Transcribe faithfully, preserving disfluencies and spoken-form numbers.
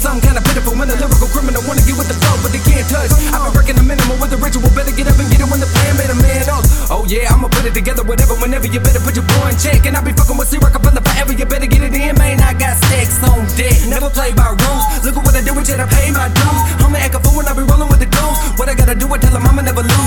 some kind of pitiful when a lyrical criminal wanna get with the flow, but they can't touch. I've been working the minimum with the ritual, better get up and get it when the plan made a man up. Oh yeah, I'ma put it together, whatever, whenever. You better put your boy in check, and I be fucking with C-Rock up forever. You better get it in, man. I got stacks on deck, never play by rules. Look at what I do, with it, I pay my dues. Homie, act a fool when I be rolling with the goons. What I gotta do, I tell him I'ma never lose.